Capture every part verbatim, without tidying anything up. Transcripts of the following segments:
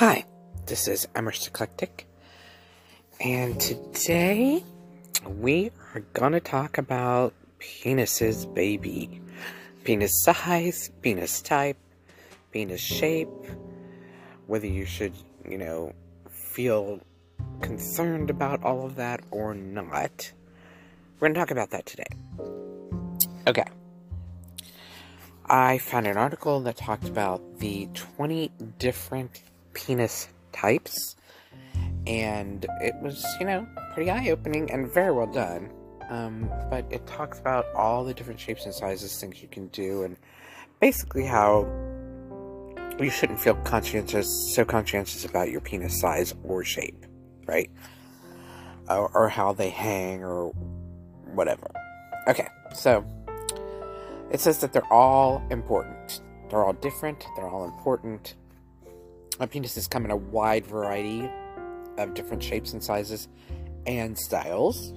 Hi, this is Emerson Eclectic, and today we are gonna talk about penises, baby. Penis size, penis type, penis shape, whether you should, you know, feel concerned about all of that or not. We're gonna talk about that today. Okay. I found an article that talked about the twenty different penis types, and it was, you know, pretty eye-opening and very well done. Um, but it talks about all the different shapes and sizes, things you can do, and basically how you shouldn't feel conscientious, so conscientious about your penis size or shape, right? Or, or how they hang or whatever. Okay, so it says that they're all important. They're all different. They're all important. A penises come in a wide variety of different shapes and sizes and styles.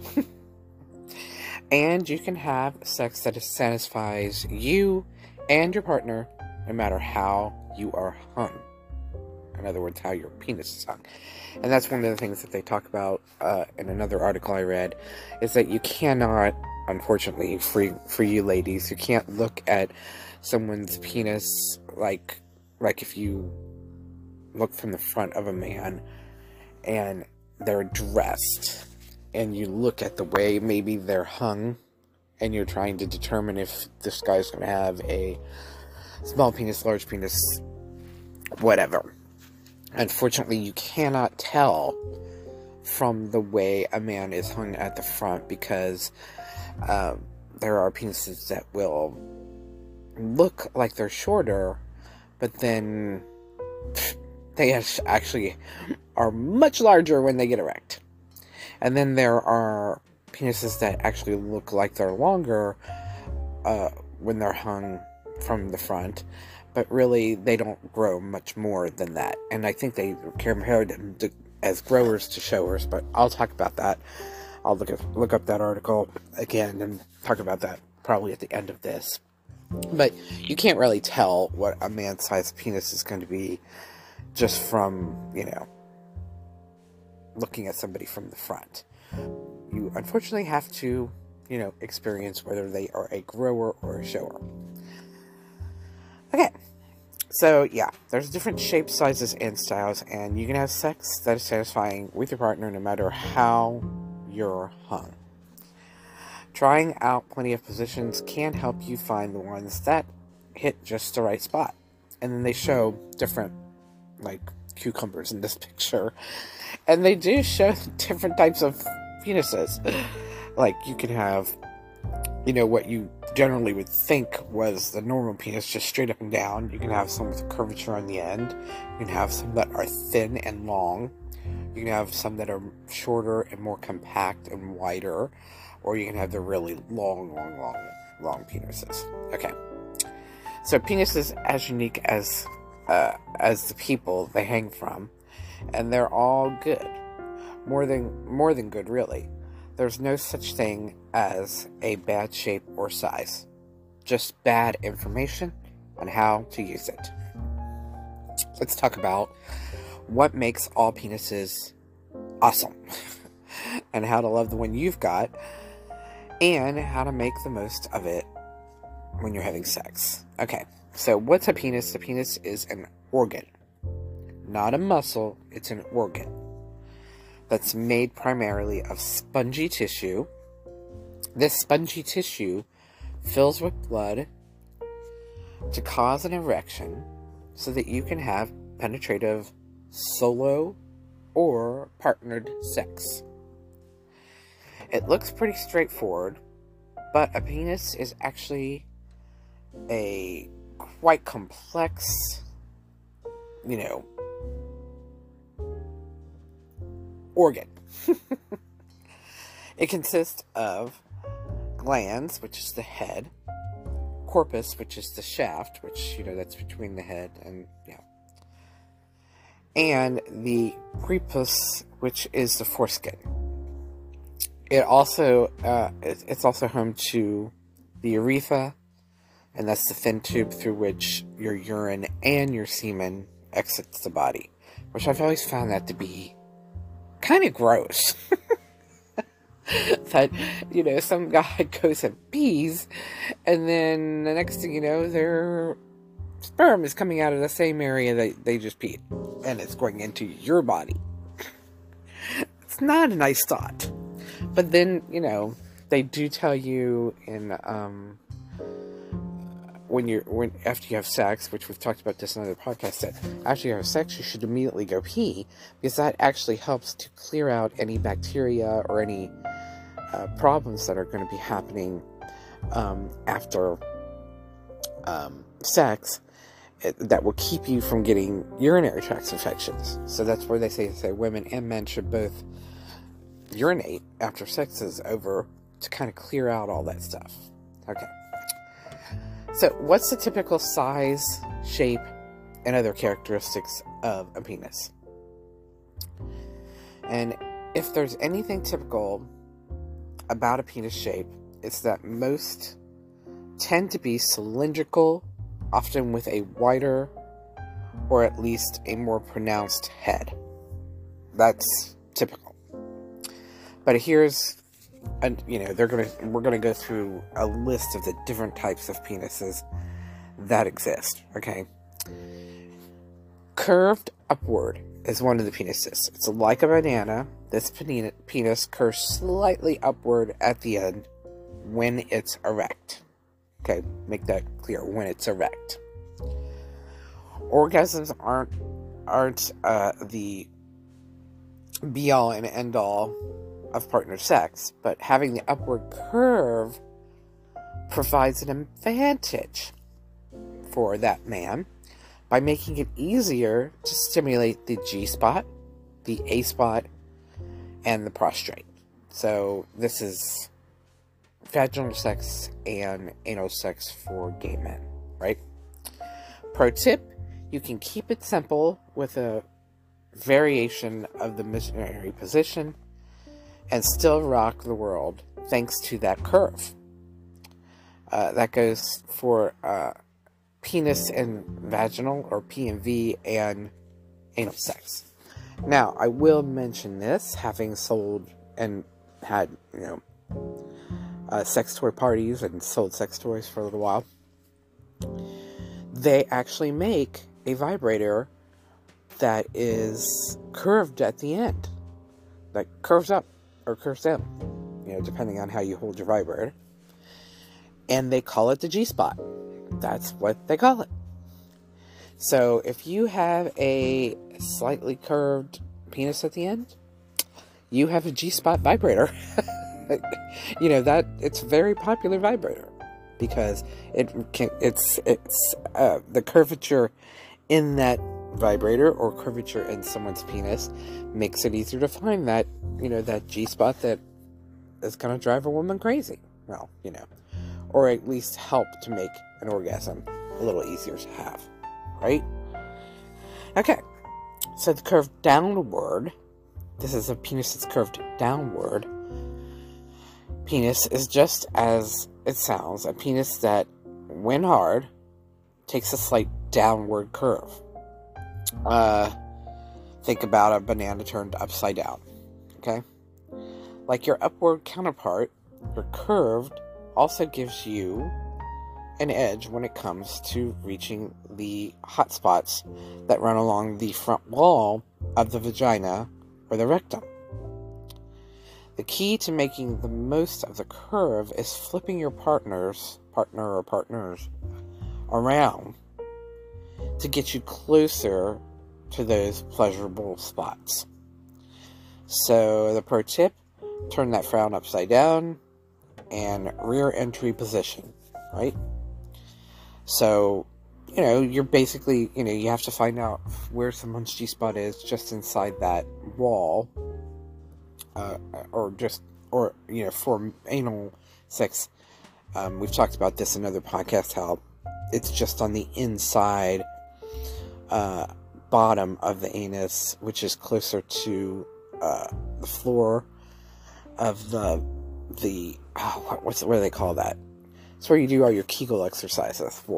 And you can have sex that satisfies you and your partner no matter how you are hung. In other words, how your penis is hung. And that's one of the things that they talk about uh, in another article I read, is that you cannot, unfortunately, for, for you ladies, you can't look at someone's penis like, like if you look from the front of a man and they're dressed, and you look at the way maybe they're hung, and you're trying to determine if this guy's going to have a small penis, large penis, whatever. Unfortunately, you cannot tell from the way a man is hung at the front, because uh, there are penises that will look like they're shorter, but then pff, they actually are much larger when they get erect. And then there are penises that actually look like they're longer uh, when they're hung from the front, but really they don't grow much more than that. And I think they compare them to, as growers to showers, but I'll talk about that. I'll look at, look up that article again and talk about that probably at the end of this. But you can't really tell what a man-sized penis is going to be just from, you know, looking at somebody from the front. You unfortunately have to, you know, experience whether they are a grower or a shower. Okay, so yeah, there's different shapes, sizes, and styles, and you can have sex that is satisfying with your partner no matter how you're hung. Trying out plenty of positions can help you find the ones that hit just the right spot. And then they show different, like, cucumbers in this picture. And they do show different types of penises. Like, you can have, you know, what you generally would think was the normal penis, just straight up and down. You can have some with curvature on the end. You can have some that are thin and long. You can have some that are shorter and more compact and wider. Or you can have the really long, long, long, long penises. Okay. So penises as unique as uh, as the people they hang from, and they're all good. More than more than good, really. There's no such thing as a bad shape or size. Just bad information on how to use it. Let's talk about what makes all penises awesome. And how to love the one you've got. And how to make the most of it when you're having sex. Okay, so what's a penis? A penis is an organ. Not a muscle, it's an organ. That's made primarily of spongy tissue. This spongy tissue fills with blood to cause an erection so that you can have penetrative solo or partnered sex. It looks pretty straightforward, but a penis is actually a quite complex, you know, organ. It consists of glans, which is the head, corpus, which is the shaft, which, you know, that's between the head and, yeah, and the prepuce, which is the foreskin. It also, uh, it's also home to the urethra, and that's the thin tube through which your urine and your semen exits the body. which I've always found that to be kind of gross. That, you know, some guy goes and pees, and then the next thing you know, their sperm is coming out of the same area that they just peed, and it's going into your body. It's not a nice thought. But then, you know, they do tell you in, um, when you're, when, after you have sex, which we've talked about this in another podcast, that after you have sex, you should immediately go pee, because that actually helps to clear out any bacteria or any uh, problems that are going to be happening, um, after, um, sex, it, that will keep you from getting urinary tract infections. So that's where they say, say women and men should both urinate after sex is over to kind of clear out all that stuff. Okay. So, what's the typical size, shape, and other characteristics of a penis? And if there's anything typical about a penis shape, it's that most tend to be cylindrical, often with a wider or at least a more pronounced head. That's typical. But here's, a, you know, they're gonna we're gonna go through a list of the different types of penises that exist. Okay, curved upward is one of the penises. It's like a banana. This penis curves slightly upward at the end when it's erect. Okay, make that clear. When it's erect. Orgasms aren't aren't uh, the be all and end all of partner sex, but having the upward curve provides an advantage for that man by making it easier to stimulate the G-spot, the A-spot, and the prostrate. So this is vaginal sex and anal sex for gay men, right? Pro tip, you can keep it simple with a variation of the missionary position and still rock the world thanks to that curve. Uh, that goes for uh, penis and vaginal, or P and V, and anal sex. Now, I will mention this, having sold and had, you know, uh, sex toy parties and sold sex toys for a little while. They actually make a vibrator that is curved at the end, that curves up or curves down, you know, depending on how you hold your vibrator. And they call it the G-spot. That's what they call it. So if you have a slightly curved penis at the end, you have a G-spot vibrator. You know, that it's a very popular vibrator because it can, it's it's uh, the curvature in that vibrator or curvature in someone's penis makes it easier to find that, you know, that G-spot that is going to drive a woman crazy. Well, you know, or at least help to make an orgasm a little easier to have, right? Okay, so the curve downward, this is a penis that's curved downward. Penis is just as it sounds, a penis that, when hard, takes a slight downward curve. Uh, think about a banana turned upside down, okay? Like your upward counterpart, your curved also gives you an edge when it comes to reaching the hot spots that run along the front wall of the vagina or the rectum. The key to making the most of the curve is flipping your partner's partner or partners around to get you closer to those pleasurable spots. So the pro tip, turn that frown upside down and rear entry position, right? So, you know, you're basically, you know, you have to find out where someone's G-spot is just inside that wall, uh, or just, or, you know, for anal sex, um, we've talked about this in other podcasts, how it's just on the inside, uh, bottom of the anus, which is closer to, uh, the floor of the, the, oh, what, what's, what do they call that? It's where you do all your Kegel exercises for,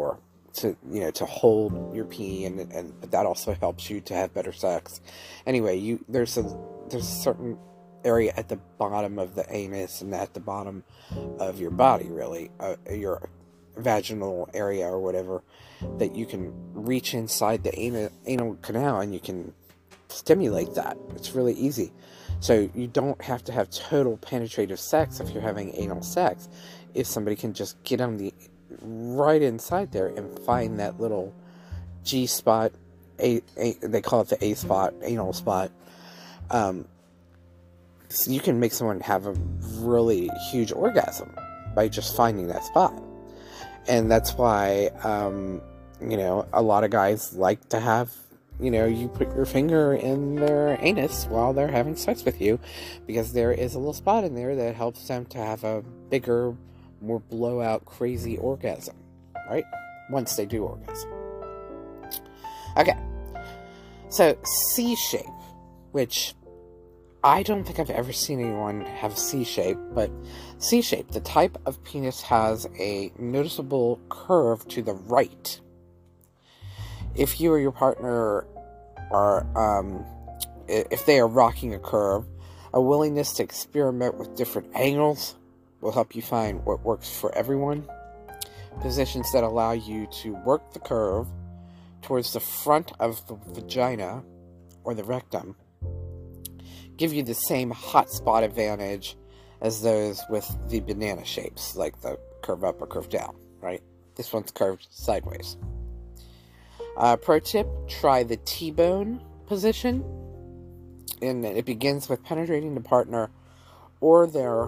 to, you know, to hold your pee, and, and but that also helps you to have better sex. Anyway, you there's a there's a certain area at the bottom of the anus and at the bottom of your body, really, uh, your vaginal area or whatever, that you can reach inside the anal, anal canal, and you can stimulate that. It's really easy. So you don't have to have total penetrative sex if you're having anal sex. If somebody can just get on the right inside there and find that little G spot, a, a they call it the A spot, anal spot. Um, so you can make someone have a really huge orgasm by just finding that spot. And that's why, um, you know, a lot of guys like to have, you know, you put your finger in their anus while they're having sex with you, because there is a little spot in there that helps them to have a bigger, more blowout, crazy orgasm, right? Once they do orgasm. Okay. So, C shape, which I don't think I've ever seen anyone have C shape, but C shape, the type of penis has a noticeable curve to the right. If you or your partner are, um, if they are rocking a curve, a willingness to experiment with different angles will help you find what works for everyone. Positions that allow you to work the curve towards the front of the vagina or the rectum give you the same hot spot advantage as those with the banana shapes, like the curve up or curve down, right? This one's curved sideways. Uh, pro tip, try the T-bone position, and it begins with penetrating the partner or their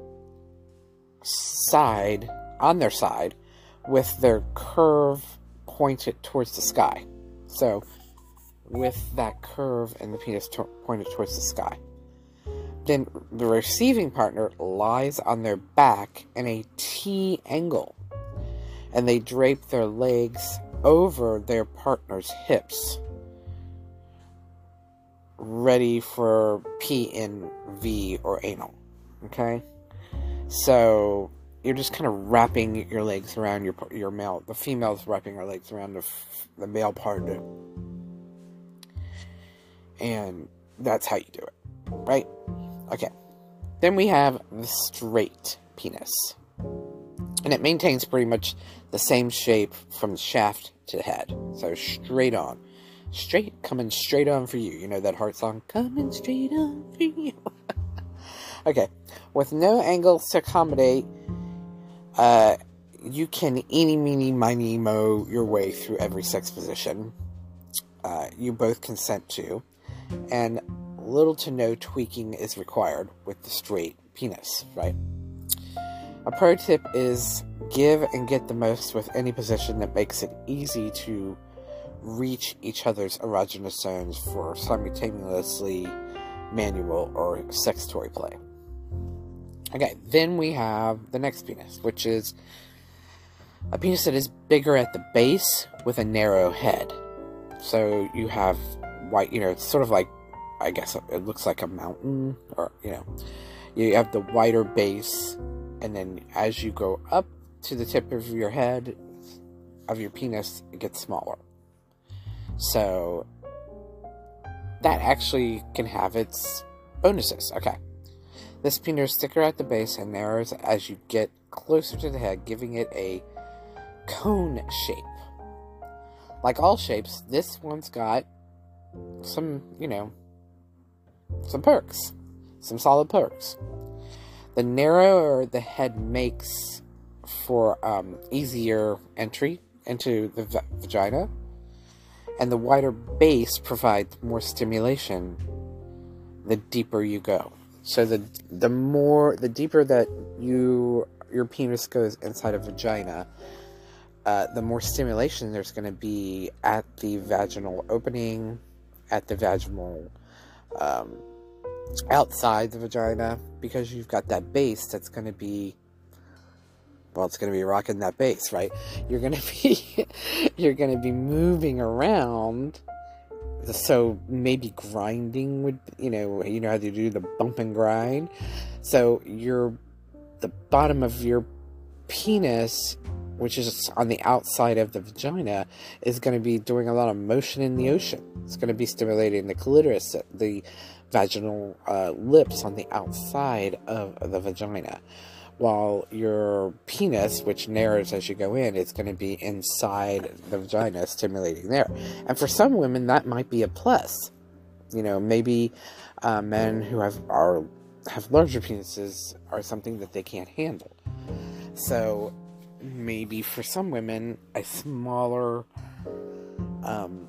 side, on their side, with their curve pointed towards the sky. So, with that curve and the penis to pointed towards the sky. Then the receiving partner lies on their back in a T angle, and they drape their legs over their partner's hips, ready for P in V or anal. Okay? So you're just kind of wrapping your legs around your your male. The female's wrapping her legs around the, the male partner. And that's how you do it, right? Okay. Then we have the straight penis. And it maintains pretty much the same shape from the shaft to the head. So straight on. Straight, coming straight on for you. You know that heart song? Coming straight on for you. Okay. With no angles to accommodate, uh, you can eeny, meeny, miny, mo your way through every sex position uh, you both consent to. And little to no tweaking is required with the straight penis, right? A pro tip is give and get the most with any position that makes it easy to reach each other's erogenous zones for simultaneously manual or sex toy play. Okay, then we have the next penis, which is a penis that is bigger at the base with a narrow head. So you have white, you know, it's sort of like, I guess it looks like a mountain, or, you know, you have the wider base, and then as you go up to the tip of your head, of your penis, it gets smaller. So that actually can have its bonuses. Okay. This penis is thicker at the base and narrows as you get closer to the head, giving it a cone shape. Like all shapes, this one's got some, you know, some perks. Some solid perks. The narrower the head makes for um, easier entry into the v vagina, and the wider base provides more stimulation the deeper you go. So the the more, the deeper that you your penis goes inside a vagina, uh, the more stimulation there's going to be at the vaginal opening, at the vaginal um, outside the vagina, because you've got that base that's going to be, well, it's going to be rocking that base, right? You're going to be you're going to be moving around. So maybe grinding would, you know, you know how they do the bump and grind. So your the bottom of your penis which is on the outside of the vagina, is going to be doing a lot of motion in the ocean. It's going to be stimulating the clitoris, the vaginal uh, lips on the outside of the vagina. While your penis, which narrows as you go in, is going to be inside the vagina, stimulating there. And for some women, that might be a plus. You know, maybe uh, men who have are have larger penises are something that they can't handle. So maybe for some women, a smaller um,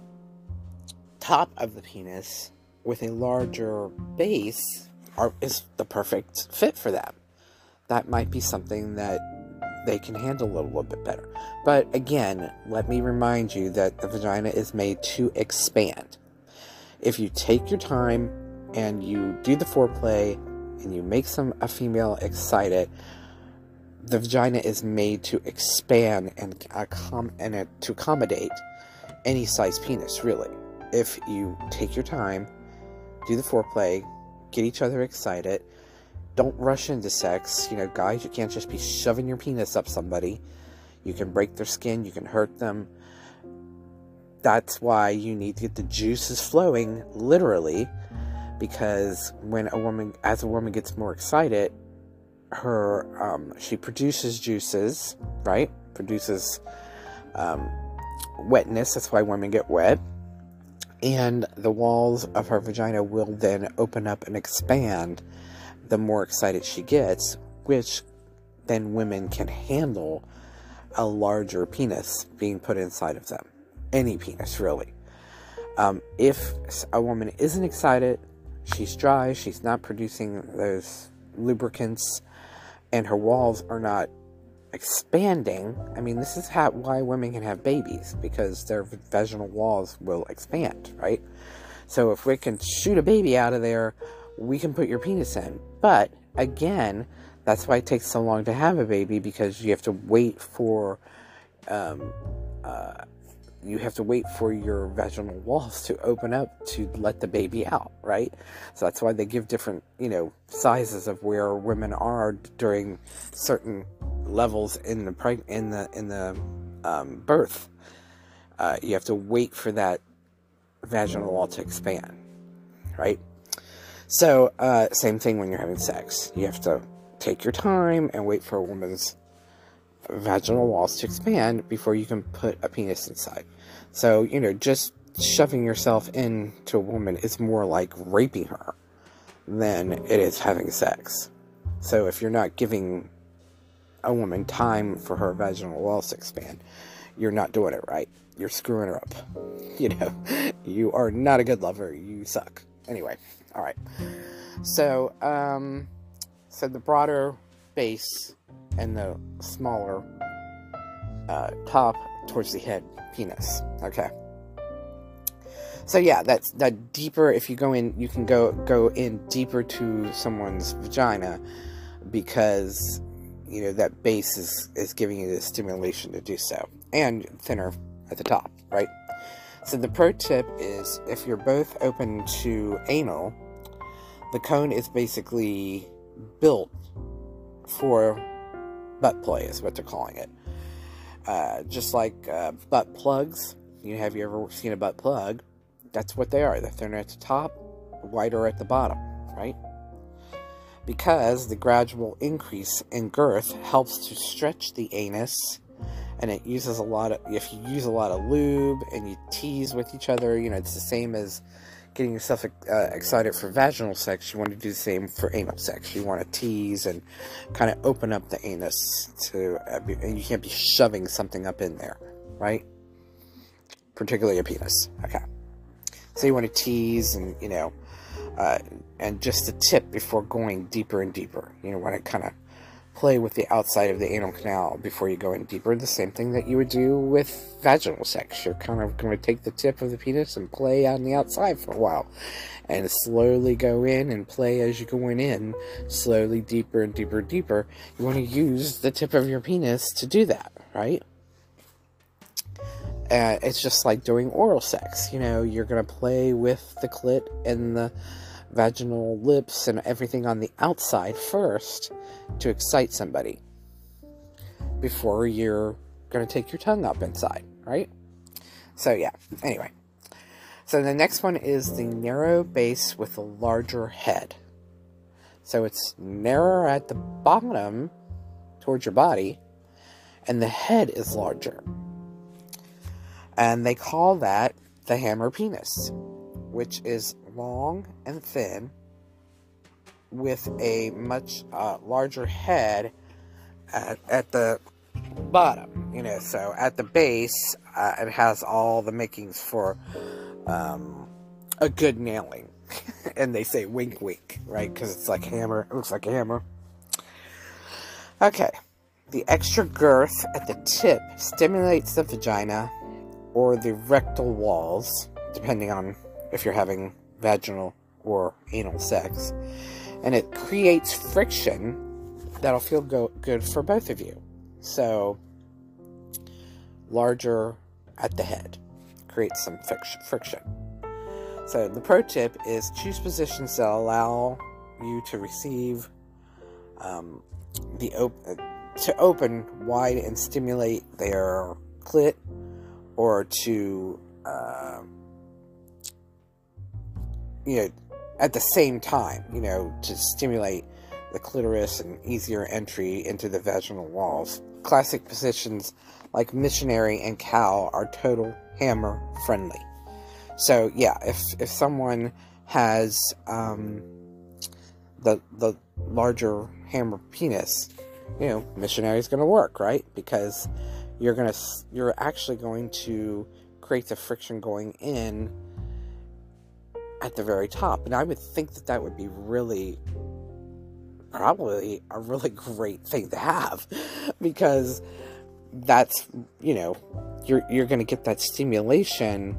top of the penis with a larger base are, is the perfect fit for them. That might be something that they can handle a little bit better. But again, let me remind you that the vagina is made to expand. If you take your time and you do the foreplay and you make some a female excited, the vagina is made to expand and, accom and uh, to accommodate any size penis, really. If you take your time, do the foreplay, get each other excited. Don't rush into sex. You know, guys, you can't just be shoving your penis up somebody. You can break their skin. You can hurt them. That's why you need to get the juices flowing, literally, because when a woman, as a woman gets more excited, her, um, she produces juices, right? Produces um, wetness. That's why women get wet. And the walls of her vagina will then open up and expand the more excited she gets, which then women can handle a larger penis being put inside of them. Any penis, really. Um, if a woman isn't excited, she's dry, she's not producing those lubricants, and her walls are not expanding. I mean, this is how, why women can have babies, because their vaginal walls will expand, right? So if we can shoot a baby out of there, we can put your penis in. But again, that's why it takes so long to have a baby, because you have to wait for um, uh, you have to wait for your vaginal walls to open up to let the baby out, right? So that's why they give different, you know, sizes of where women are during certain levels in the preg in the in the um, birth. Uh, you have to wait for that vaginal wall to expand, right? So, uh, same thing when you're having sex. You have to take your time and wait for a woman's vaginal walls to expand before you can put a penis inside. So, you know, just shoving yourself into a woman is more like raping her than it is having sex. So, if you're not giving a woman time for her vaginal walls to expand, you're not doing it right. You're screwing her up. You know, you are not a good lover. You suck. Anyway. All right, so, um, so the broader base and the smaller uh, top towards the head penis, okay. So yeah, that's that deeper. If you go in, you can go go in deeper to someone's vagina, because, you know, that base is, is giving you the stimulation to do so, and thinner at the top, right? So the pro tip is, if you're both open to anal, the cone is basically built for butt play, is what they're calling it. Uh, just like uh, butt plugs. You have you ever seen a butt plug? That's what they are. They're thinner at the top, wider at the bottom, right? Because the gradual increase in girth helps to stretch the anus. And it uses a lot of, if you use a lot of lube and you tease with each other, you know, it's the same as getting yourself uh, excited for vaginal sex. You want to do the same for anal sex. You want to tease and kind of open up the anus to, uh, be, and you can't be shoving something up in there, right? Particularly a penis. Okay. So you want to tease and, you know, uh, and just a tip before going deeper and deeper. You know, want to kind of play with the outside of the anal canal before you go in deeper. The same thing that you would do with vaginal sex. You're kind of going to take the tip of the penis and play on the outside for a while, and slowly go in and play as you're going in, slowly deeper and deeper and deeper. You want to use the tip of your penis to do that, right? Uh, it's just like doing oral sex. You know, you're going to play with the clit and the vaginal lips and everything on the outside first to excite somebody before you're going to take your tongue up inside, right? So, yeah, anyway. So, the next one is the narrow base with a larger head. So, it's narrower at the bottom towards your body, and the head is larger. And they call that the hammer penis, which is long and thin with a much uh, larger head at, at the bottom, you know, so at the base, uh, it has all the makings for um, a good nailing. And they say wink wink, right? Because it's like hammer, it looks like a hammer. Okay, the extra girth at the tip stimulates the vagina or the rectal walls, depending on if you're having vaginal or anal sex, and it creates friction that'll feel go good for both of you. So, larger at the head creates some friction. So, the pro tip is choose positions that allow you to receive um, the op to open wide and stimulate their clit, or to uh, you know, at the same time, you know, to stimulate the clitoris and easier entry into the vaginal walls. Classic positions like missionary and cow are total hammer friendly. So yeah, if if someone has um, the the larger hammer penis, you know, missionary is going to work, right? Because you're gonna you're actually going to create the friction going in at the very top, and I would think that that would be really, probably a really great thing to have, because that's, you know, you're you're going to get that stimulation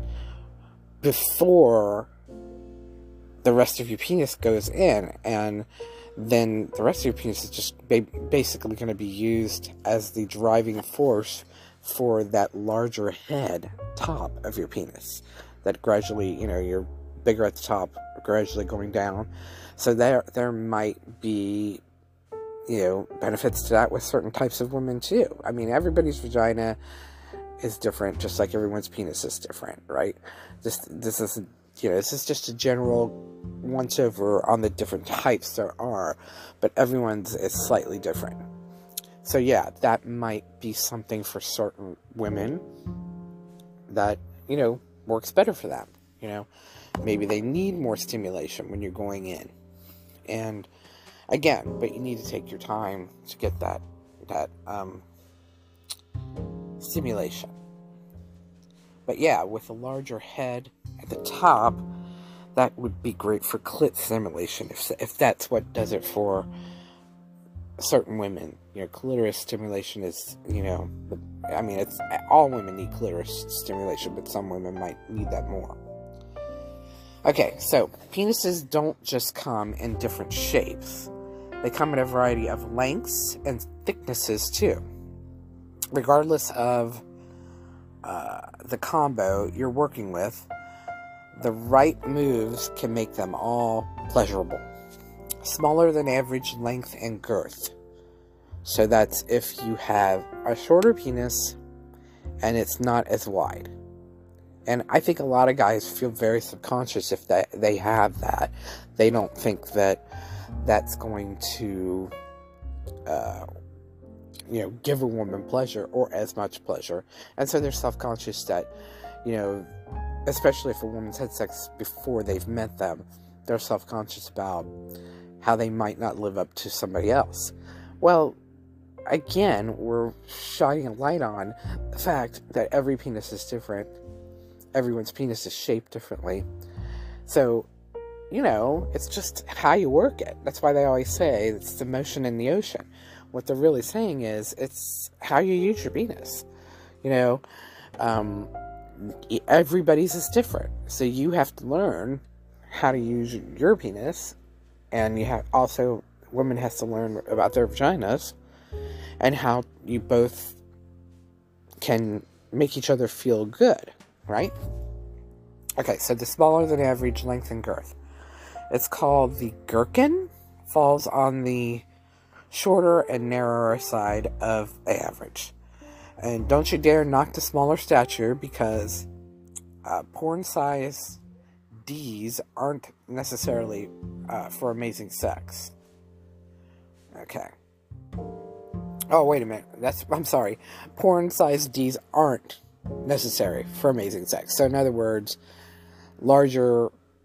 before the rest of your penis goes in, and then the rest of your penis is just ba basically going to be used as the driving force for that larger head top of your penis, that gradually, you know, you're bigger at the top, gradually going down. So there there might be, you know, benefits to that with certain types of women too. I mean, everybody's vagina is different, just like everyone's penis is different, right? This this is, you know, this is just a general once over on the different types there are, but everyone's is slightly different. So yeah, that might be something for certain women that, you know, works better for them. You know, maybe they need more stimulation when you're going in. And again, but you need to take your time to get that that um, stimulation. But yeah, with a larger head at the top, that would be great for clit stimulation, if if that's what does it for certain women. You know, clitoris stimulation is, you know, the, I mean, it's all women need clitoris stimulation, but some women might need that more. Okay, so penises don't just come in different shapes. They come in a variety of lengths and thicknesses too. Regardless of uh, the combo you're working with, the right moves can make them all pleasurable. Smaller than average length and girth. So that's if you have a shorter penis and it's not as wide. And I think a lot of guys feel very subconscious if that they have that. They don't think that that's going to, uh, you know, give a woman pleasure or as much pleasure. And so they're self-conscious that, you know, especially if a woman's had sex before they've met them, they're self-conscious about how they might not live up to somebody else. Well, again, we're shining a light on the fact that every penis is different. Everyone's penis is shaped differently. So, you know, it's just how you work it. That's why they always say it's the motion in the ocean. What they're really saying is it's how you use your penis. You know, um, everybody's is different. So you have to learn how to use your penis. And you have also, women has to learn about their vaginas and how you both can make each other feel good, right? Okay, so the smaller than average length and girth. It's called the gherkin, falls on the shorter and narrower side of average. And don't you dare knock the smaller stature, because uh, porn size D's aren't necessarily uh, for amazing sex. Okay. Oh, wait a minute. That's I'm sorry. Porn size D's aren't necessary for amazing sex. So in other words, larger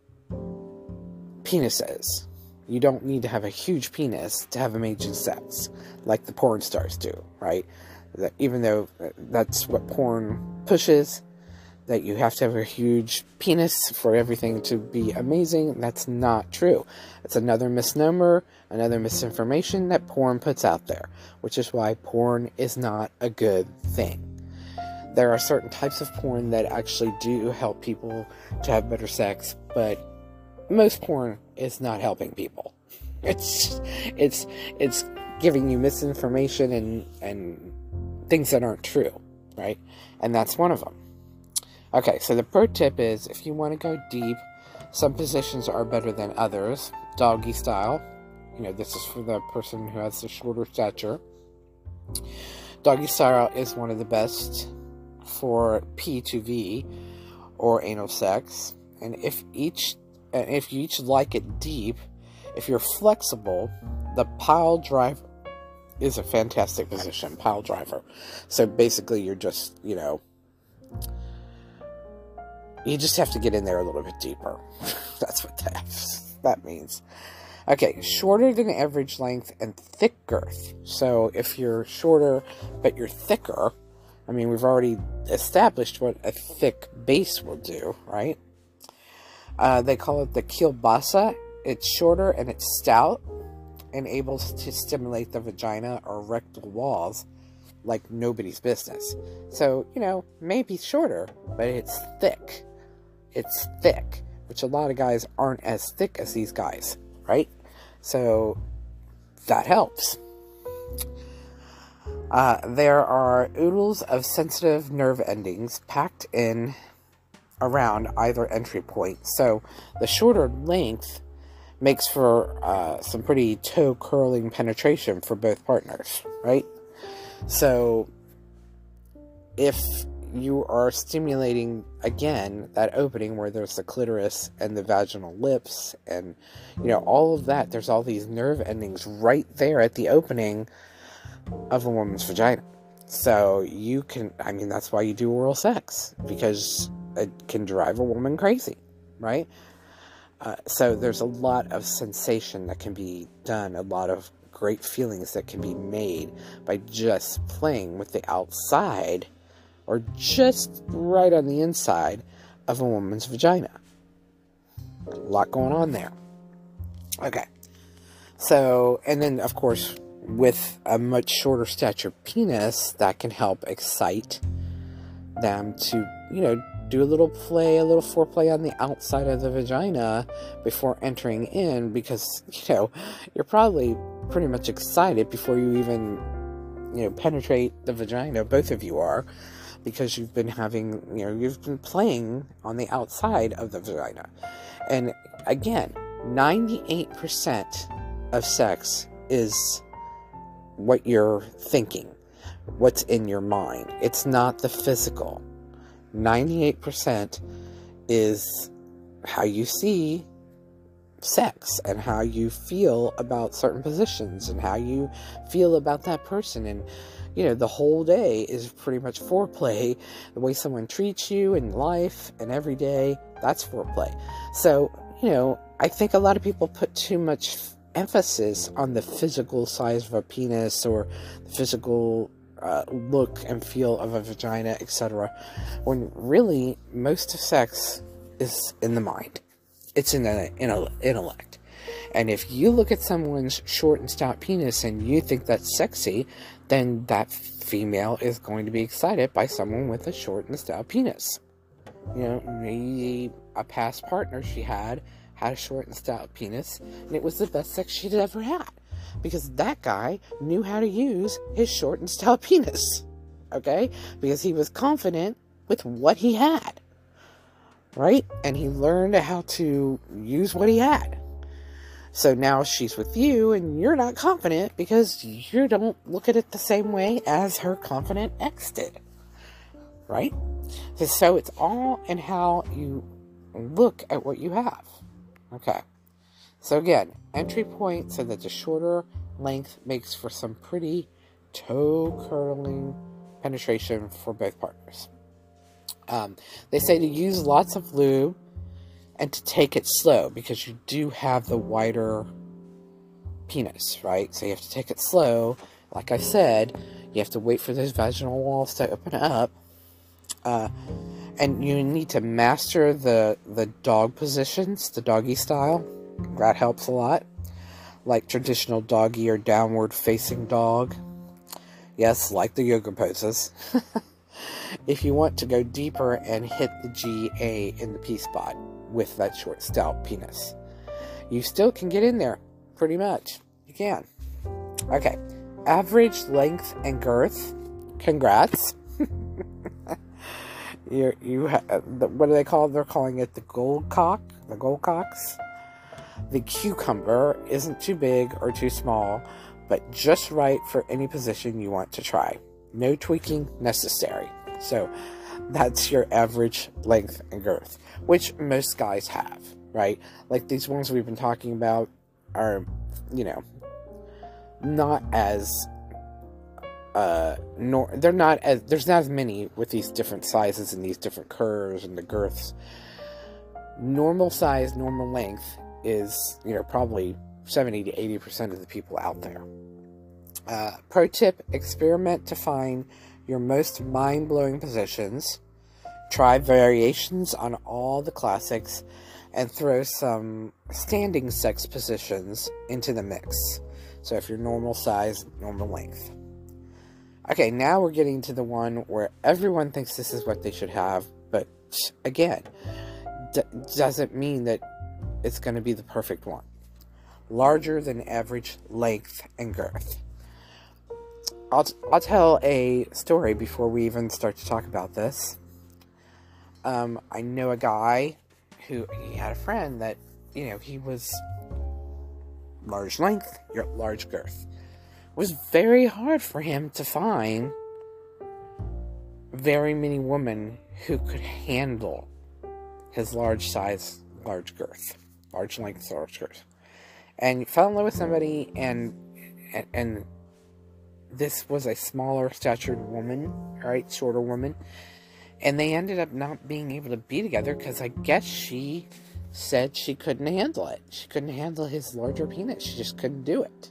penises. You don't need to have a huge penis to have amazing sex, like the porn stars do, right? That even though that's what porn pushes, that you have to have a huge penis for everything to be amazing, that's not true. It's another misnomer, another misinformation that porn puts out there, which is why porn is not a good thing. There are certain types of porn that actually do help people to have better sex, but most porn is not helping people. It's it's it's giving you misinformation and and things that aren't true, right? And that's one of them. Okay, so the pro tip is, if you want to go deep, some positions are better than others. Doggy style, you know, this is for the person who has the shorter stature. Doggy style is one of the best for P two V or anal sex. And if each And if you each like it deep, if you're flexible, the pile driver is a fantastic position, pile driver. So basically you're just, you know, you just have to get in there a little bit deeper. That's what that, that means. Okay, shorter than average length and thick girth. So if you're shorter, but you're thicker, I mean, we've already established what a thick base will do, right? Uh, they call it the kielbasa. It's shorter and it's stout and able to stimulate the vagina or rectal walls like nobody's business. So, you know, maybe shorter, but it's thick. It's thick, which a lot of guys aren't as thick as these guys, right? So, that helps. Uh, there are oodles of sensitive nerve endings packed in around either entry point. So the shorter length makes for uh, some pretty toe curling penetration for both partners, right? So if you are stimulating again that opening where there's the clitoris and the vaginal lips and, you know, all of that, there's all these nerve endings right there at the opening of a woman's vagina. So you can, I mean, that's why you do oral sex, because it can drive a woman crazy, right? Uh, so there's a lot of sensation that can be done, a lot of great feelings that can be made by just playing with the outside or just right on the inside of a woman's vagina. A lot going on there. Okay. So, and then, of course, with a much shorter stature penis, that can help excite them to, you know, do a little play, a little foreplay on the outside of the vagina before entering in, because, you know, you're probably pretty much excited before you even, you know, penetrate the vagina. Both of you are, because you've been having, you know, you've been playing on the outside of the vagina. And again, ninety-eight percent of sex is what you're thinking, what's in your mind. It's not the physical. ninety-eight percent is how you see sex and how you feel about certain positions and how you feel about that person. And, you know, the whole day is pretty much foreplay. The way someone treats you in life and every day, that's foreplay. So, you know, I think a lot of people put too much emphasis on the physical size of a penis or the physical Uh, look and feel of a vagina, et cetera. When really, most of sex is in the mind. It's in the in a, intellect. And if you look at someone's short and stout penis and you think that's sexy, then that female is going to be excited by someone with a short and stout penis. You know, maybe a past partner she had had a short and stout penis, and it was the best sex she'd ever had. Because that guy knew how to use his short and stout penis. Okay? Because he was confident with what he had. Right? And he learned how to use what he had. So now she's with you and you're not confident because you don't look at it the same way as her confident ex did. Right? So it's all in how you look at what you have. Okay. So again, entry point so that the shorter length makes for some pretty toe-curling penetration for both partners. Um, they say to use lots of lube and to take it slow because you do have the wider penis, right? So you have to take it slow. Like I said, you have to wait for those vaginal walls to open up. Uh, and you need to master the, the dog positions, the doggy style. That helps a lot. Like traditional doggy or downward facing dog. Yes, like the yoga poses. If you want to go deeper and hit the G A in the P spot with that short, stout penis, you still can get in there, pretty much. You can. Okay, average length and girth. Congrats. you you ha what do they call it? They're calling it the gold cock, the gold cocks. The cucumber isn't too big or too small, but just right for any position you want to try. No tweaking necessary. So that's your average length and girth, which most guys have, right? Like these ones we've been talking about are, you know, not as, uh, nor they're not as, there's not as many with these different sizes and these different curves and the girths. Normal size, normal length is, you know, probably seventy to eighty percent of the people out there. Uh, pro tip, experiment to find your most mind-blowing positions. Try variations on all the classics and throw some standing sex positions into the mix. So if you're normal size, normal length. Okay, now we're getting to the one where everyone thinks this is what they should have, but again, d doesn't mean that it's going to be the perfect one. Larger than average length and girth. I'll, I'll tell a story before we even start to talk about this. Um, I know a guy who, he had a friend that, you know, he was large length, large girth. It was very hard for him to find very many women who could handle his large size, large girth. Large length, large girth. And he fell in love with somebody, and, and, and this was a smaller statured woman, right, shorter woman, and they ended up not being able to be together because I guess she said she couldn't handle it. She couldn't handle his larger penis. She just couldn't do it.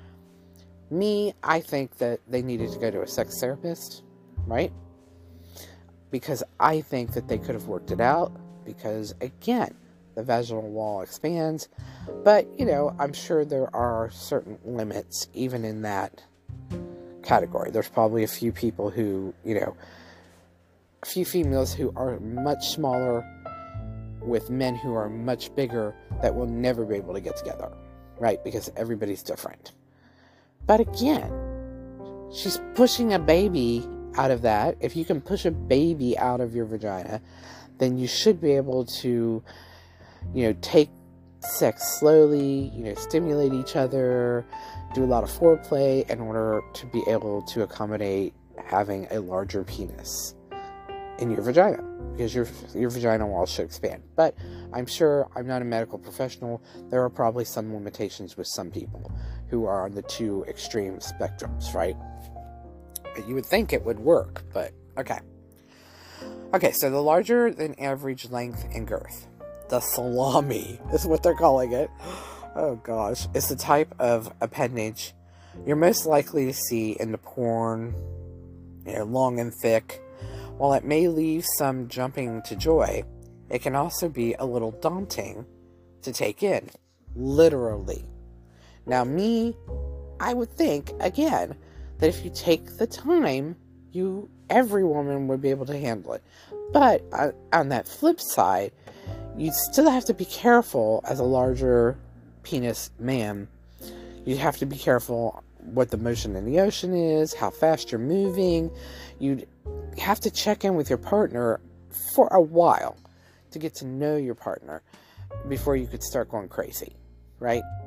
Me, I think that they needed to go to a sex therapist, right? Because I think that they could have worked it out because, again, the vaginal wall expands, but, you know, I'm sure there are certain limits even in that category. There's probably a few people who, you know, a few females who are much smaller with men who are much bigger that will never be able to get together, right? Because everybody's different. But again, she's pushing a baby out of that. If you can push a baby out of your vagina, then you should be able to, you know, take sex slowly, you know, stimulate each other, do a lot of foreplay in order to be able to accommodate having a larger penis in your vagina, because your your vagina wall should expand. But I'm sure, I'm not a medical professional, there are probably some limitations with some people who are on the two extreme spectrums, right? You would think it would work, but okay. Okay, so the larger than average length and girth. The salami is what they're calling it. Oh gosh. It's the type of appendage you're most likely to see in the porn, you know, long and thick. While it may leave some jumping to joy, it can also be a little daunting to take in. Literally. Now me, I would think, again, that if you take the time, you, every woman would be able to handle it. But uh, on that flip side, you still have to be careful as a larger penis man. You have to be careful what the motion in the ocean is, how fast you're moving. You have to check in with your partner for a while to get to know your partner before you could start going crazy, right?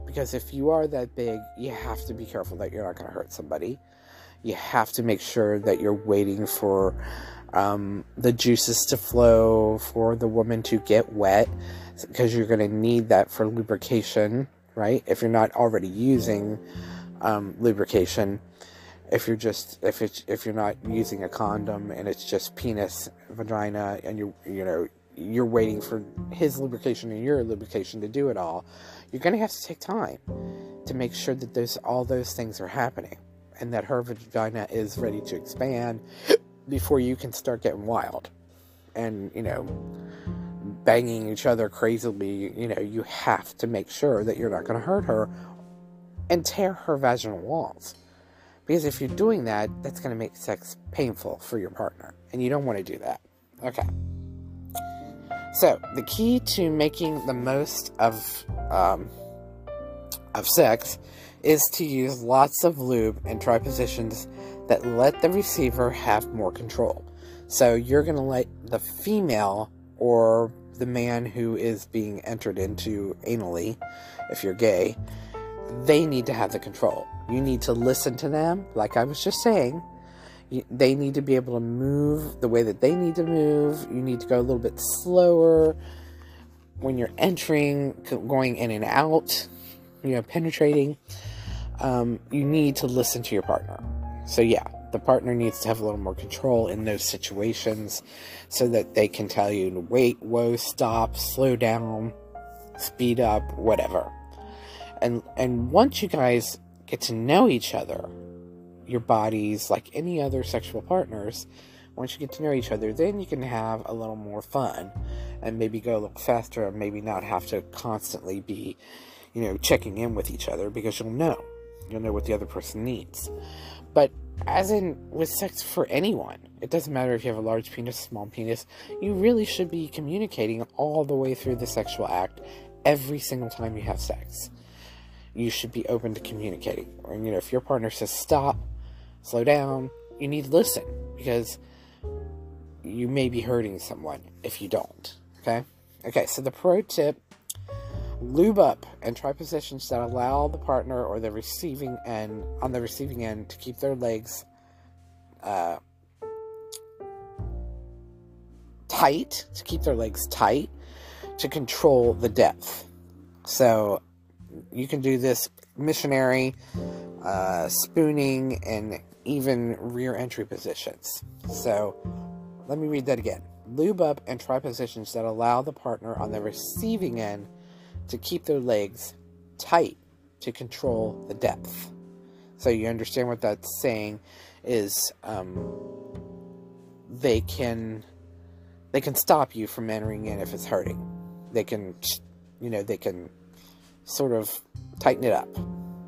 Because if you are that big, you have to be careful that you're not going to hurt somebody. You have to make sure that you're waiting for um, the juices to flow, for the woman to get wet, because you're going to need that for lubrication, right? If you're not already using um, lubrication, if you're just if it's if you're not using a condom and it's just penis, vagina, and you you know you're waiting for his lubrication and your lubrication to do it all, you're going to have to take time to make sure that those all those things are happening, and that her vagina is ready to expand before you can start getting wild and, you know, banging each other crazily. You know, you have to make sure that you're not going to hurt her and tear her vaginal walls. Because if you're doing that, that's going to make sex painful for your partner, and you don't want to do that. Okay. So, the key to making the most of, um, of sex is to use lots of lube and try positions that let the receiver have more control. So you're going to let the female or the man who is being entered into anally, if you're gay, they need to have the control. You need to listen to them, like I was just saying. You, they need to be able to move the way that they need to move. You need to go a little bit slower when you're entering, going in and out, you know, penetrating. Um, you need to listen to your partner. So yeah, the partner needs to have a little more control in those situations so that they can tell you to wait, whoa, stop, slow down, speed up, whatever. And and once you guys get to know each other, your bodies, like any other sexual partners, once you get to know each other, then you can have a little more fun and maybe go a little faster and maybe not have to constantly be, you know, checking in with each other, because you'll know. You'll know what the other person needs. But as in with sex for anyone, it doesn't matter if you have a large penis, small penis, you really should be communicating all the way through the sexual act every single time you have sex. You should be open to communicating. Or, you know, if your partner says stop, slow down, you need to listen, because you may be hurting someone if you don't. Okay? Okay, so the pro tip: lube up and try positions that allow the partner or the receiving end, on the receiving end, to keep their legs uh, tight, to keep their legs tight, to control the depth. So you can do this missionary, uh, spooning, and even rear entry positions. So let me read that again. Lube up and try positions that allow the partner on the receiving end to keep their legs tight to control the depth. So you understand what that's saying is um, they can they can stop you from entering in if it's hurting. They can, you know, they can sort of tighten it up.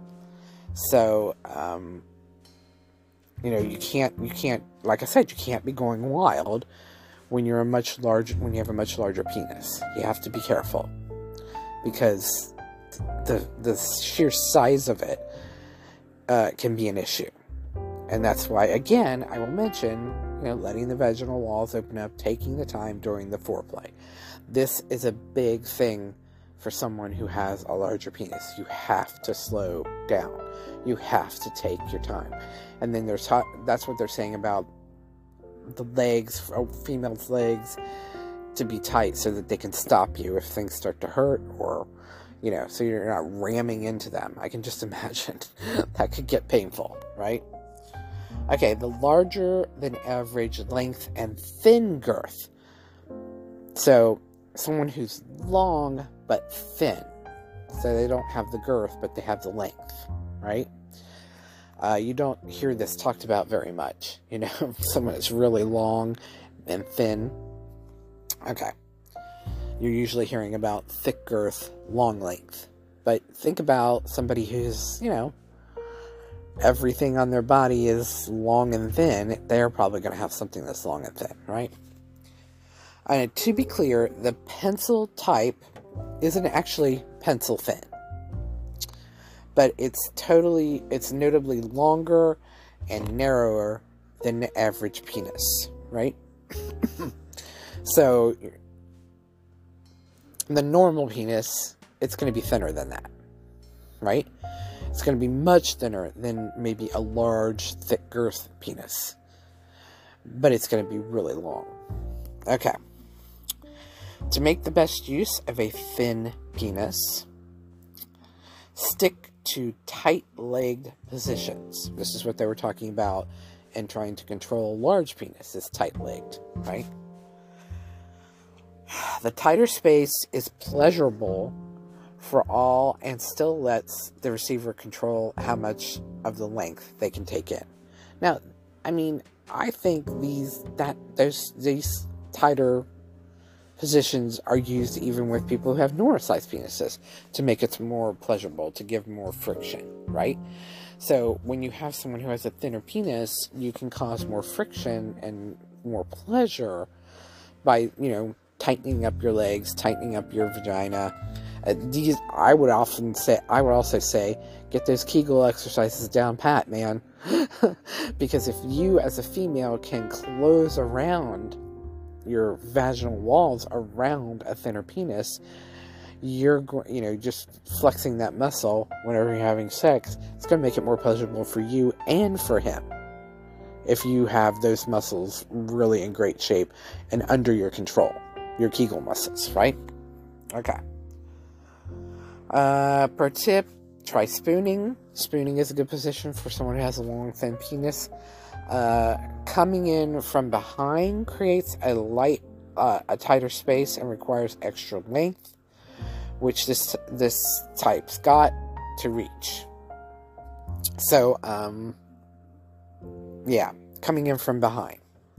So um, you know, you can't you can't like I said, you can't be going wild when you're a much larger when you have a much larger penis. You have to be careful, because the the sheer size of it uh, can be an issue. And that's why, again, I will mention, you know, letting the vaginal walls open up, taking the time during the foreplay. This is a big thing for someone who has a larger penis. You have to slow down. You have to take your time. And then there's that's what they're saying about the legs, females' legs, to be tight so that they can stop you if things start to hurt, or, you know, so you're not ramming into them. I can just imagine that could get painful, right? Okay, the larger than average length and thin girth. So someone who's long but thin. So they don't have the girth, but they have the length, right? Uh, you don't hear this talked about very much. You know, someone that's really long and thin. Okay. You're usually hearing about thick girth, long length. But think about somebody who's, you know, everything on their body is long and thin. They're probably going to have something that's long and thin, right? And to be clear, the pencil type isn't actually pencil thin. But it's totally, it's notably longer and narrower than the average penis, right? So, the normal penis, it's going to be thinner than that. right? It's going to be much thinner than maybe a large, thick girth penis. But it's going to be really long. Okay. To make the best use of a thin penis, stick to tight-legged positions. This is what they were talking about in trying to control large penis, is tight-legged, right? The tighter space is pleasurable for all and still lets the receiver control how much of the length they can take in. Now, I mean, I think these that those these tighter positions are used even with people who have normal-sized penises to make it more pleasurable, to give more friction, right? So when you have someone who has a thinner penis, you can cause more friction and more pleasure by, you know, tightening up your legs, tightening up your vagina. Uh, these, I would often say, I would also say, get those Kegel exercises down pat, man. Because if you as a female can close around your vaginal walls around a thinner penis, you're, you know, just flexing that muscle whenever you're having sex, it's going to make it more pleasurable for you and for him. If you have those muscles really in great shape and under your control. Your Kegel muscles, right? Okay. Uh, per tip, try spooning. Spooning is a good position for someone who has a long, thin penis. Uh, coming in from behind creates a light, uh, a tighter space and requires extra length, which this this type's got to reach. So, um, yeah, coming in from behind.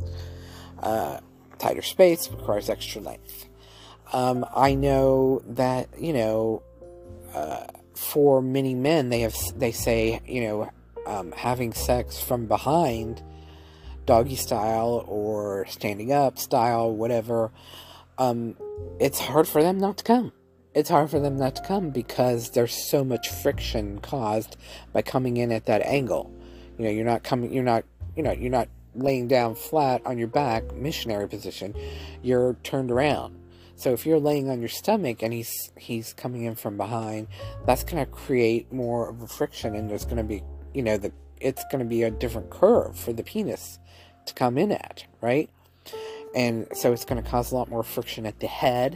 Uh, tighter space requires extra length. Um, I know that, you know, uh, for many men, they have, they say, you know, um, having sex from behind, doggy style or standing up style, whatever, um, it's hard for them not to come. It's hard for them not to come because there's so much friction caused by coming in at that angle. You know, you're not coming, you're not, you know, you're not laying down flat on your back, missionary position, you're turned around. So if you're laying on your stomach and he's he's coming in from behind, that's going to create more of a friction, and there's going to be, you know, the it's going to be a different curve for the penis to come in at, right? And so it's going to cause a lot more friction at the head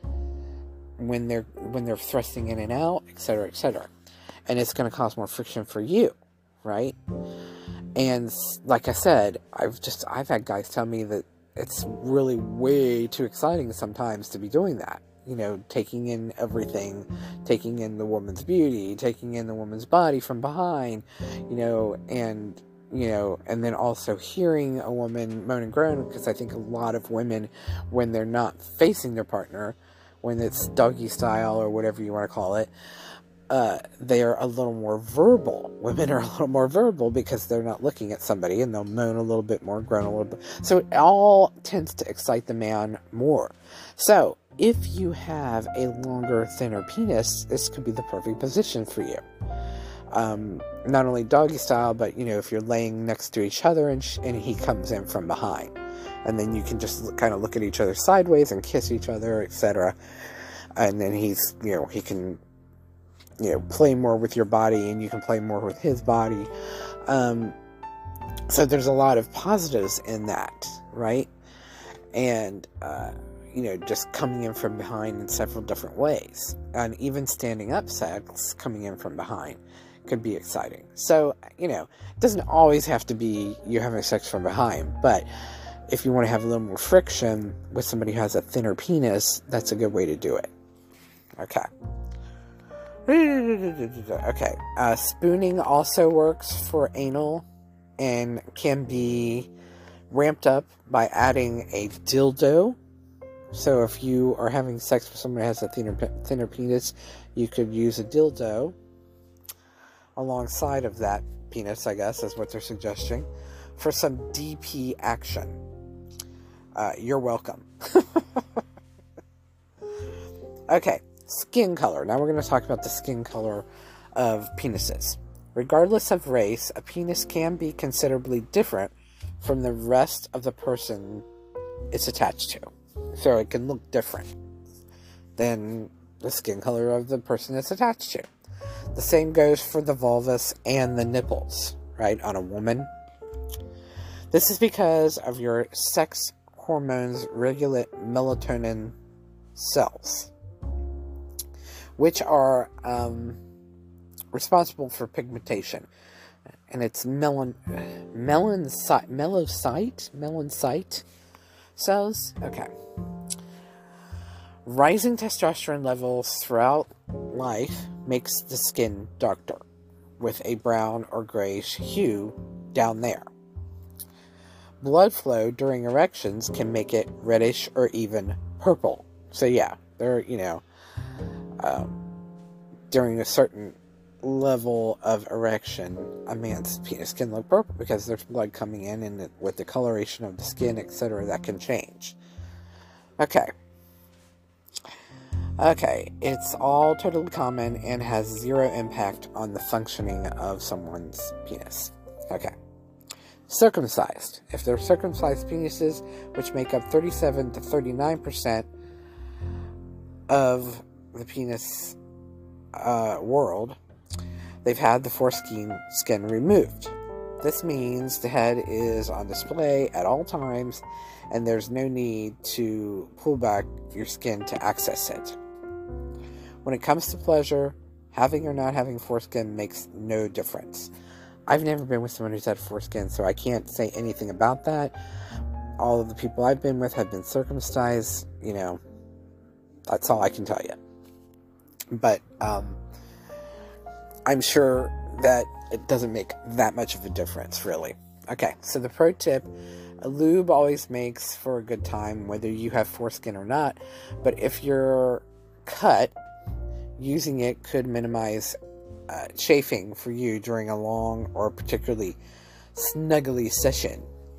when they're when they're thrusting in and out, et cetera, et cetera. And it's going to cause more friction for you, right? And like I said, I've just, I've had guys tell me that it's really way too exciting sometimes to be doing that. You know, taking in everything, taking in the woman's beauty, taking in the woman's body from behind, you know, and, you know, and then also hearing a woman moan and groan, because I think a lot of women, when they're not facing their partner, when it's doggy style or whatever you want to call it, Uh, they're a little more verbal. Women are a little more verbal because they're not looking at somebody, and they'll moan a little bit more, groan a little bit. So it all tends to excite the man more. So if you have a longer, thinner penis, this could be the perfect position for you. Um, not only doggy style, but, you know, if you're laying next to each other and, sh and he comes in from behind. And then you can just look, kind of look at each other sideways and kiss each other, et cetera. And then he's, you know, he can, you know, play more with your body, and you can play more with his body. Um, so there's a lot of positives in that, right? And, uh, you know, just coming in from behind in several different ways. And even standing up sex, coming in from behind, could be exciting. So, you know, it doesn't always have to be you having sex from behind, but if you want to have a little more friction with somebody who has a thinner penis, that's a good way to do it. Okay. Okay, uh, spooning also works for anal and can be ramped up by adding a dildo. So if you are having sex with someone who has a thinner, thinner penis, you could use a dildo alongside of that penis, I guess, is what they're suggesting, for some D P action. Uh, you're welcome. Okay. Skin color. Now we're going to talk about the skin color of penises. Regardless of race, a penis can be considerably different from the rest of the person it's attached to. So it can look different than the skin color of the person it's attached to. The same goes for the vulvas and the nipples, right, on a woman. This is because of your sex hormones regulate melatonin cells, which are um, responsible for pigmentation. And it's melon, melanocyte, melanocyte, melanocyte cells. Okay. Rising testosterone levels throughout life makes the skin darker, with a brown or grayish hue down there. Blood flow during erections can make it reddish or even purple. So yeah, they're, you know, um, during a certain level of erection, a man's penis can look purple because there's blood coming in, and with the coloration of the skin, et cetera, that can change. Okay. Okay, it's all totally common and has zero impact on the functioning of someone's penis. Okay. Circumcised. If they're circumcised penises, which make up thirty-seven to thirty-nine percent of the penis uh, world, they've had the foreskin skin removed. This means the head is on display at all times, and there's no need to pull back your skin to access it. When it comes to pleasure, having or not having foreskin makes no difference. I've never been with someone who's had foreskin, so I can't say anything about that. All of the people I've been with have been circumcised, you know, that's all I can tell you. But, um, I'm sure that it doesn't make that much of a difference, really. Okay, so the pro tip, a lube always makes for a good time, whether you have foreskin or not, but if you're cut, using it could minimize uh, chafing for you during a long or particularly snuggly session.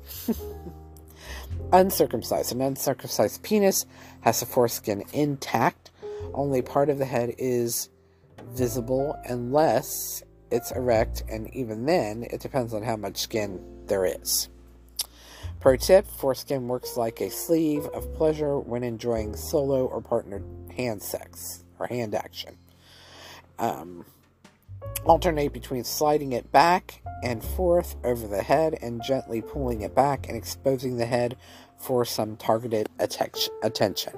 Uncircumcised. An uncircumcised penis has the foreskin intact. Only part of the head is visible unless it's erect, and even then, it depends on how much skin there is. Pro tip, foreskin works like a sleeve of pleasure when enjoying solo or partnered hand sex, or hand action. Um, alternate between sliding it back and forth over the head and gently pulling it back and exposing the head for some targeted attention.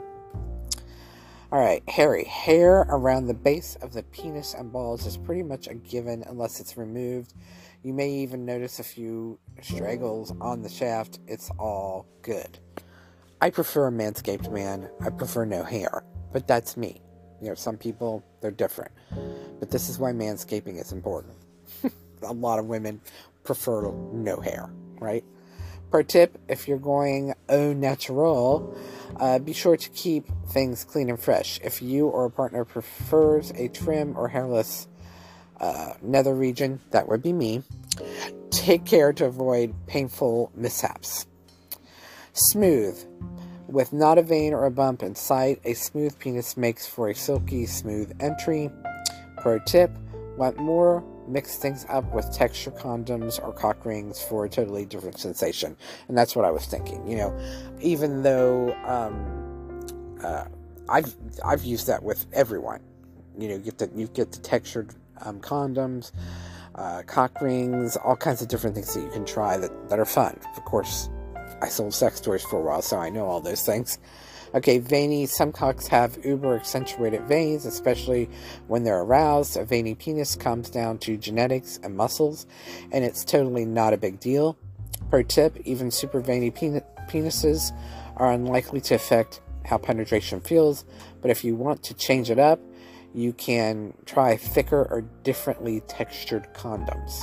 Alright, hairy. Hair around the base of the penis and balls is pretty much a given unless it's removed. You may even notice a few straggles on the shaft. It's all good. I prefer a manscaped man. I prefer no hair. But that's me. You know, some people, they're different. But this is why manscaping is important. A lot of women prefer no hair, right? Pro tip, if you're going au natural, uh, be sure to keep things clean and fresh. If you or a partner prefers a trim or hairless uh, nether region, that would be me. Take care to avoid painful mishaps. Smooth. With not a vein or a bump in sight, a smooth penis makes for a silky, smooth entry. Pro tip, want more? Mix things up with texture condoms or cock rings for a totally different sensation. And that's what I was thinking. You know, even though um, uh, I've I've used that with everyone. You know, get the you get the textured um, condoms, uh, cock rings, all kinds of different things that you can try that, that are fun. Of course, I sold sex toys for a while, so I know all those things. Okay, veiny. Some cocks have uber accentuated veins, especially when they're aroused. A veiny penis comes down to genetics and muscles, and it's totally not a big deal. Pro tip, even super veiny pen penises are unlikely to affect how penetration feels, but if you want to change it up, you can try thicker or differently textured condoms.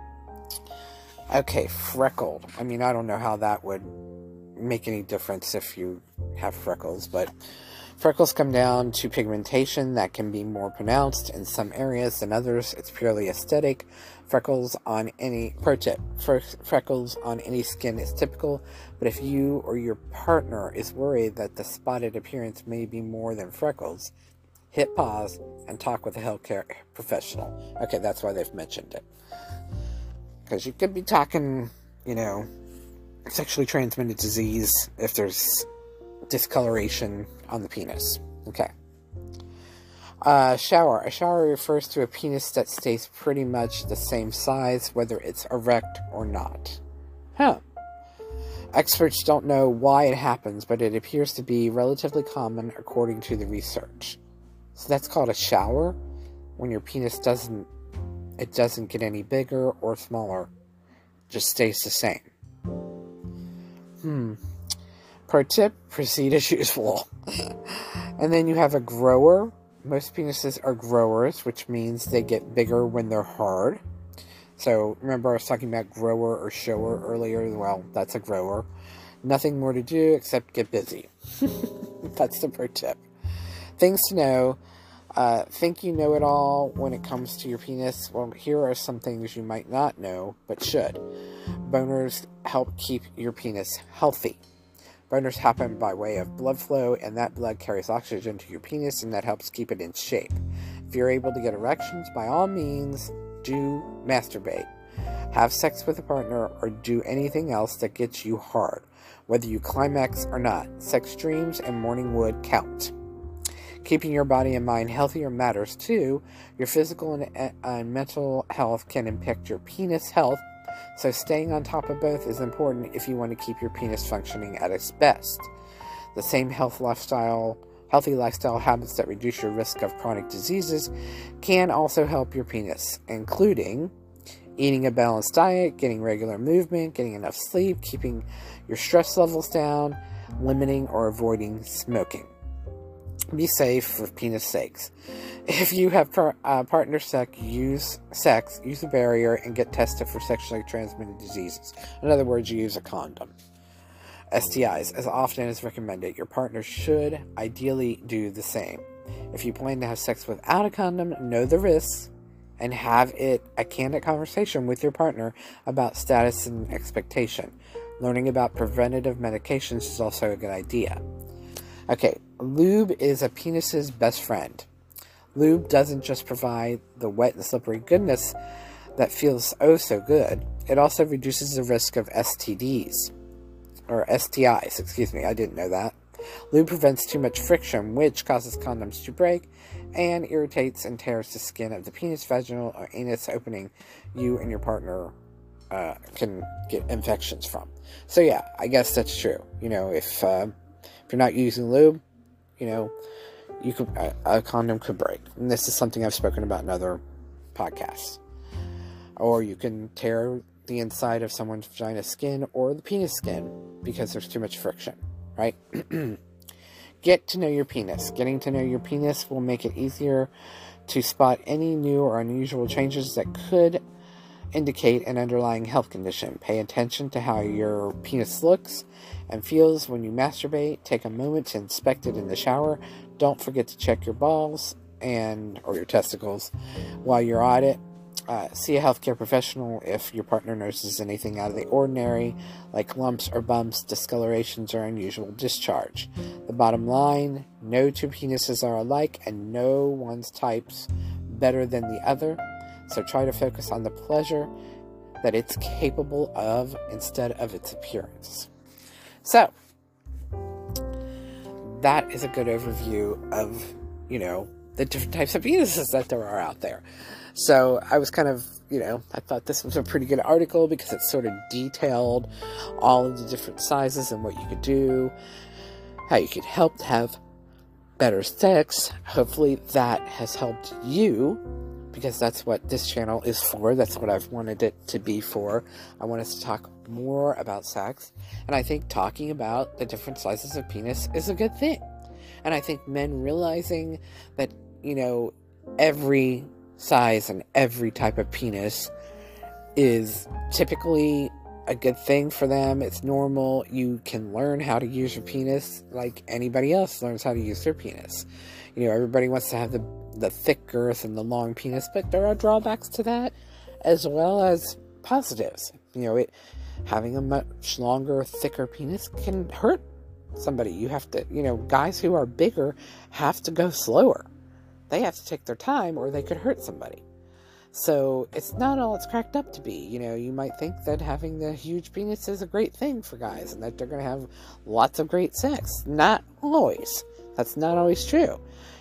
Okay, freckled. I mean, I don't know how that would make any difference if you have freckles, but freckles come down to pigmentation that can be more pronounced in some areas than others. It's purely aesthetic. Freckles on any pro tip, freckles on any skin is typical, but if you or your partner is worried that the spotted appearance may be more than freckles, hit pause and talk with a healthcare professional. Okay, that's why they've mentioned it, because you could be talking, you know, sexually transmitted disease if there's discoloration on the penis. Okay. Uh, shower. A shower refers to a penis that stays pretty much the same size, whether it's erect or not. Huh. Experts don't know why it happens, but it appears to be relatively common according to the research. So that's called a shower, when your penis doesn't, it doesn't get any bigger or smaller, just stays the same. Hmm. Pro tip, proceed as usual. And then you have a grower. Most penises are growers, which means they get bigger when they're hard. So, remember I was talking about grower or shower earlier? Well, that's a grower. Nothing more to do except get busy. That's the pro tip. Things to know. Uh, think you know it all when it comes to your penis? Well, here are some things you might not know, but should. Boners help keep your penis healthy. Boners happen by way of blood flow, and that blood carries oxygen to your penis, and that helps keep it in shape. If you're able to get erections, by all means, do masturbate. Have sex with a partner, or do anything else that gets you hard. Whether you climax or not, sex dreams and morning wood count. Keeping your body and mind healthier matters too. Your physical and uh, mental health can impact your penis health, so staying on top of both is important if you want to keep your penis functioning at its best. The same health lifestyle, healthy lifestyle habits that reduce your risk of chronic diseases can also help your penis, including eating a balanced diet, getting regular movement, getting enough sleep, keeping your stress levels down, limiting or avoiding smoking. Be safe for penis sakes. If you have par uh, partner sex, use sex, use a barrier, and get tested for sexually transmitted diseases. In other words, you use a condom. S T Is, as often as recommended, your partner should ideally do the same. If you plan to have sex without a condom, know the risks and have it a candid conversation with your partner about status and expectation. Learning about preventative medications is also a good idea. Okay, lube is a penis's best friend. Lube doesn't just provide the wet and slippery goodness that feels oh so good, it also reduces the risk of S T Ds. Or S T Is, excuse me, I didn't know that. Lube prevents too much friction, which causes condoms to break, and irritates and tears the skin of the penis, vaginal, or anus opening you and your partner uh, can get infections from. So yeah, I guess that's true. You know, if... Uh, If you're not using lube, you know, you could a, a condom could break. And this is something I've spoken about in other podcasts. Or you can tear the inside of someone's vagina skin or the penis skin because there's too much friction, right? Get to know your penis. Getting to know your penis will make it easier to spot any new or unusual changes that could indicate an underlying health condition. Pay attention to how your penis looks and feels when you masturbate. Take a moment to inspect it in the shower. Don't forget to check your balls and or your testicles while you're at it. Uh, see a healthcare professional if your partner notices anything out of the ordinary, like lumps or bumps, discolorations, or unusual discharge. The bottom line, no two penises are alike, and no one's type's better than the other. So try to focus on the pleasure that it's capable of instead of its appearance. So, that is a good overview of, you know, the different types of penises that there are out there. So, I was kind of, you know, I thought this was a pretty good article because it sort of detailed all of the different sizes and what you could do, how you could help to have better sex. Hopefully that has helped you, because that's what this channel is for. That's what I've wanted it to be for. I want us to talk more about sex. And I think talking about the different sizes of penis is a good thing. And I think men realizing that, you know, every size and every type of penis is typically a good thing for them. It's normal. You can learn how to use your penis like anybody else learns how to use their penis. You know, everybody wants to have the, the thick girth and the long penis, but there are drawbacks to that as well as positives. You know, it having a much longer, thicker penis can hurt somebody. You have to, you know, guys who are bigger have to go slower. They have to take their time or they could hurt somebody. So it's not all it's cracked up to be. You know, you might think that having the huge penis is a great thing for guys and that they're going to have lots of great sex. Not always. That's not always true.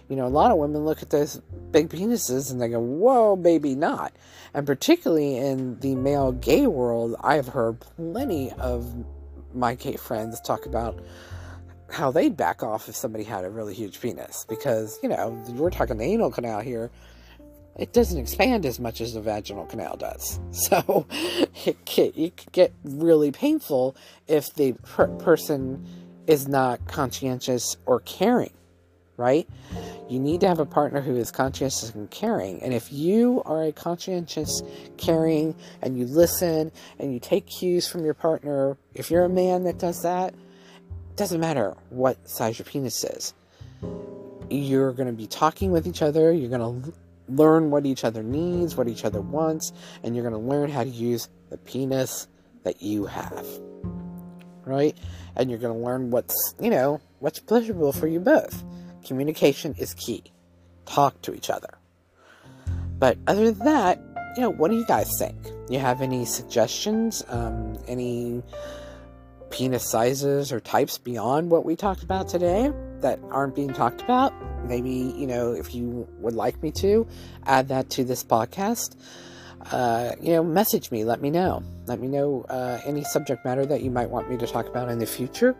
You know, a lot of women look at those big penises and they go, whoa, baby, not. And particularly in the male gay world, I've heard plenty of my gay friends talk about how they'd back off if somebody had a really huge penis. Because, you know, we're talking the anal canal here. It doesn't expand as much as the vaginal canal does. So, it can, it can get really painful if the per person is not conscientious or caring, right? You need to have a partner who is conscientious and caring. And if you are a conscientious, caring, and you listen, and you take cues from your partner, if you're a man that does that, it doesn't matter what size your penis is. You're going to be talking with each other, you're going to learn what each other needs, what each other wants, and you're going to learn how to use the penis that you have, right? And you're going to learn what's, you know, what's pleasurable for you both. Communication is key. Talk to each other. But other than that, you know, what do you guys think? You have any suggestions? Um, any penis sizes or types beyond what we talked about today that aren't being talked about? Maybe, you know, if you would like me to add that to this podcast, uh, you know, message me, let me know. Let me know uh, any subject matter that you might want me to talk about in the future,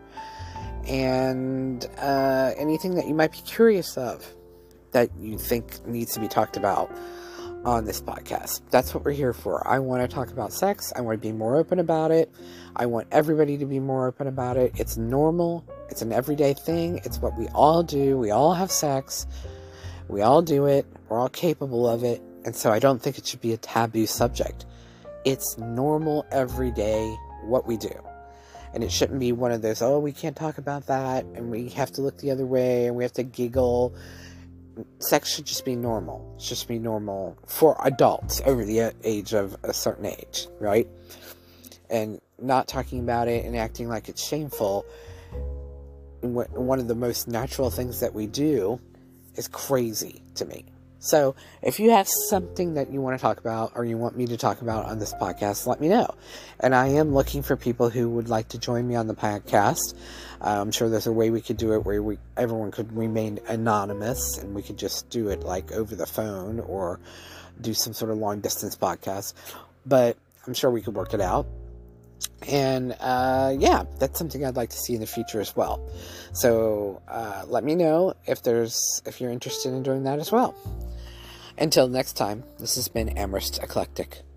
and uh, anything that you might be curious of that you think needs to be talked about on this podcast. That's what we're here for. I want to talk about sex. I want to be more open about it. I want everybody to be more open about it. It's normal. It's an everyday thing. It's what we all do. We all have sex. We all do it. We're all capable of it. And so I don't think it should be a taboo subject. It's normal, everyday, what we do. And it shouldn't be one of those, oh, we can't talk about that, and we have to look the other way, and we have to giggle. Sex should just be normal. It should just be normal for adults over the age of a certain age, right? And not talking about it and acting like it's shameful. One of the most natural things that we do is crazy to me. So, if you have something that you want to talk about, or you want me to talk about on this podcast, let me know. And I am looking for people who would like to join me on the podcast. Uh, I'm sure there's a way we could do it where we everyone could remain anonymous, and we could just do it like over the phone, or do some sort of long distance podcast. But I'm sure we could work it out. And, uh, yeah, that's something I'd like to see in the future as well. So, uh, let me know if there's, if you're interested in doing that as well. Until next time, this has been Amherst Eclectic.